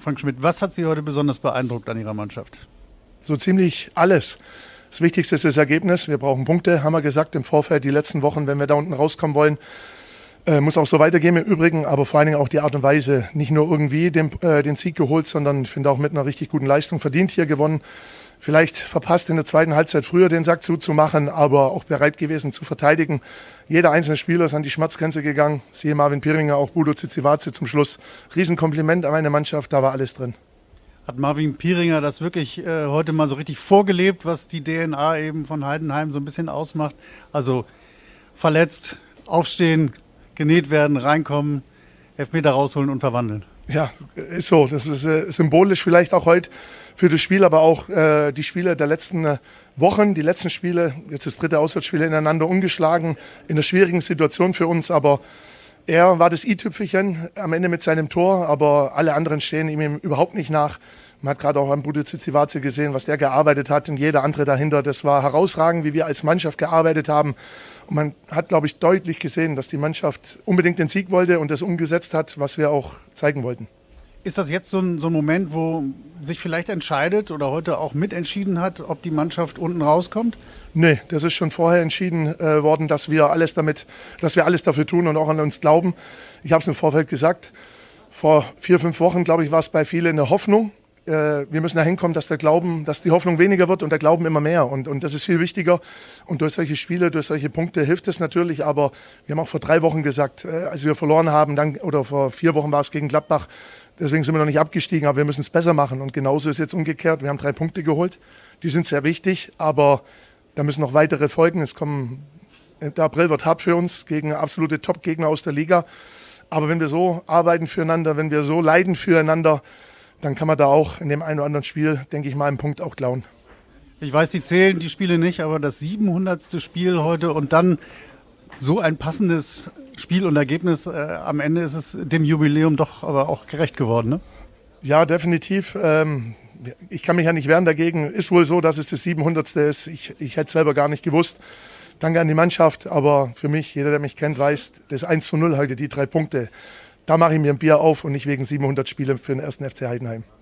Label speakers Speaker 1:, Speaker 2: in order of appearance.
Speaker 1: Frank Schmidt, was hat Sie heute besonders beeindruckt an Ihrer Mannschaft?
Speaker 2: So ziemlich alles. Das Wichtigste ist das Ergebnis. Wir brauchen Punkte, haben wir gesagt im Vorfeld, die letzten Wochen, wenn wir da unten rauskommen wollen. Muss auch so weitergehen im Übrigen, aber vor allen Dingen auch die Art und Weise. Nicht nur irgendwie den Sieg geholt, sondern ich finde auch mit einer richtig guten Leistung verdient hier gewonnen. Vielleicht verpasst in der zweiten Halbzeit früher den Sack zuzumachen, aber auch bereit gewesen zu verteidigen. Jeder einzelne Spieler ist an die Schmerzgrenze gegangen. Siehe Marvin Piringer, auch Budo Tsitsivaze zum Schluss. Riesenkompliment an meine Mannschaft, da war alles drin.
Speaker 1: Hat Marvin Piringer das wirklich heute mal so richtig vorgelebt, was die DNA eben von Heidenheim so ein bisschen ausmacht? Also verletzt, aufstehen, genäht werden, reinkommen, Elfmeter rausholen und verwandeln.
Speaker 2: Ja, ist so. Das ist symbolisch vielleicht auch heute für das Spiel, aber auch die Spiele der letzten Wochen, die letzten Spiele, jetzt das dritte Auswärtsspiel ineinander ungeschlagen, in einer schwierigen Situation für uns, aber er war das i-Tüpfelchen am Ende mit seinem Tor, aber alle anderen stehen ihm überhaupt nicht nach. Man hat gerade auch an Budo Tsitsivaze gesehen, was der gearbeitet hat und jeder andere dahinter. Das war herausragend, wie wir als Mannschaft gearbeitet haben. Und man hat, glaube ich, deutlich gesehen, dass die Mannschaft unbedingt den Sieg wollte und das umgesetzt hat, was wir auch zeigen wollten.
Speaker 1: Ist das jetzt so ein Moment, wo sich vielleicht entscheidet oder heute auch mitentschieden hat, ob die Mannschaft unten rauskommt?
Speaker 2: Nee, das ist schon vorher entschieden worden, dass wir alles dafür tun und auch an uns glauben. Ich habe es im Vorfeld gesagt. Vor 4-5 Wochen, glaube ich, war es bei vielen eine Hoffnung. Wir müssen dahin kommen, dass die Hoffnung weniger wird und der Glauben immer mehr. Und das ist viel wichtiger. Und durch solche Spiele, durch solche Punkte hilft es natürlich. Aber wir haben auch vor 3 Wochen gesagt, als wir verloren haben, oder vor 4 Wochen war es gegen Gladbach, deswegen sind wir noch nicht abgestiegen, aber wir müssen es besser machen. Und genauso ist jetzt umgekehrt. Wir haben 3 Punkte geholt. Die sind sehr wichtig, aber da müssen noch weitere folgen. Der April wird hart für uns gegen absolute Top-Gegner aus der Liga. Aber wenn wir so arbeiten füreinander, wenn wir so leiden füreinander, dann kann man da auch in dem einen oder anderen Spiel, denke ich mal, einen Punkt auch klauen.
Speaker 1: Ich weiß, Sie zählen die Spiele nicht, aber das 700. Spiel heute und dann so ein passendes Spiel und Ergebnis, am Ende ist es dem Jubiläum doch aber auch gerecht geworden, ne?
Speaker 2: Ja, definitiv. Ich kann mich ja nicht wehren dagegen. Ist wohl so, dass es das 700. ist. Ich hätte es selber gar nicht gewusst. Danke an die Mannschaft, aber für mich, jeder, der mich kennt, weiß, das 1:0 heute, die 3 Punkte. Da mache ich mir ein Bier auf und nicht wegen 700 Spiele für den 1. FC Heidenheim.